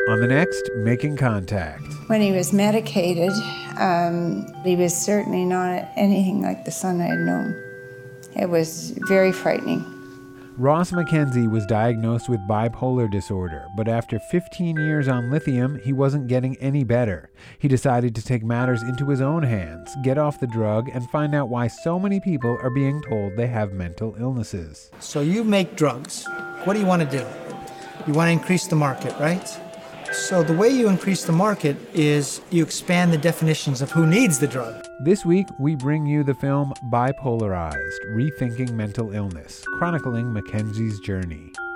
On the next, Making Contact. When he was medicated, he was certainly not anything like the son I had known. It was very frightening. Ross Mackenzie was diagnosed with bipolar disorder, but after 15 years on lithium, he wasn't getting any better. He decided to take matters into his own hands, get off the drug, and find out why so many people are being told they have mental illnesses. So you make drugs. What do you want to do? You want to increase the market, right? So the way you increase the market is you expand the definitions of who needs the drug. This week, we bring you the film Bipolarized: Rethinking Mental Illness, chronicling Mackenzie's journey.